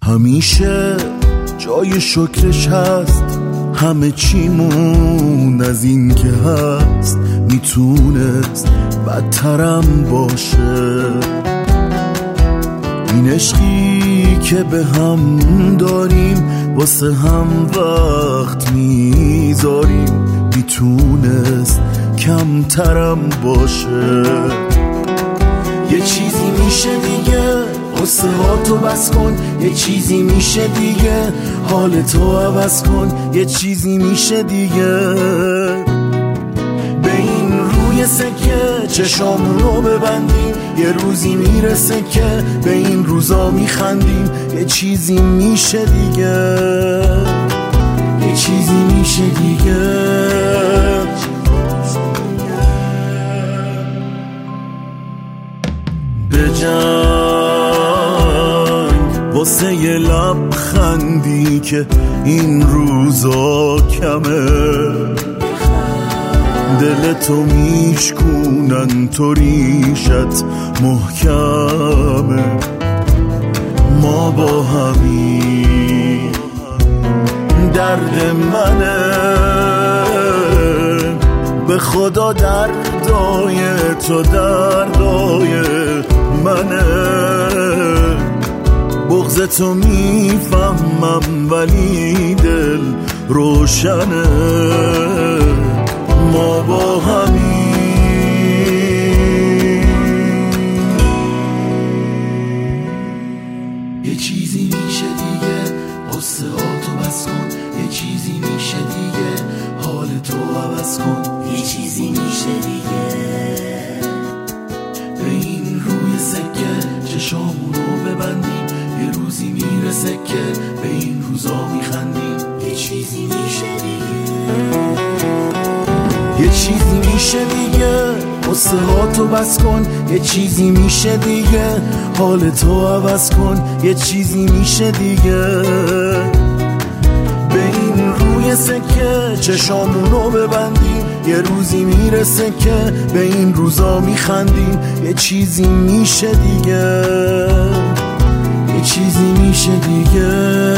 همیشه جای شکرش هست، همه چیمون از این که هست میتونست بدترم باشه. این عشقی که به هم داریم واسه هم وقت میذاریم میتونست کمترم باشه. یه چیزی میشه دیگه قصه ها تو بس کن، یه چیزی میشه دیگه حالتو عوض کن، یه چیزی میشه دیگه به این روی سکه چشامونو ببندیم، یه روزی میرسه که به این روزا میخندیم. یه چیزی میشه دیگه، یه چیزی میشه دیگه. به جنگ واسه یه لبخندی که این روزا کمه، دلتو میشکونن تو ریشت محکمه. ما با همین درد منه، به خدا دردای تو دردای منه. بغضتو میفهمم ولی دل روشنه. ما با همین یه چیزی میشه دیگه قصه ها تو بس کن، یه چیزی میشه دیگه حالتو عوض کن، یه چیزی میشه دیگه به این روی سکه چشامونو ببندیم، یه روزی میرسه که به این روزا میخندیم. یه چیزی میشه دیگه، یه چیزی میشه دیگه قصه ها تو بس کن، یه چیزی میشه دیگه حالتو عوض کن، یه چیزی میشه دیگه به این روی سکه چشامونو ببندیم، یه روزی میرسه که به این روزا میخندیم. یه چیزی میشه دیگه، یه چیزی میشه دیگه.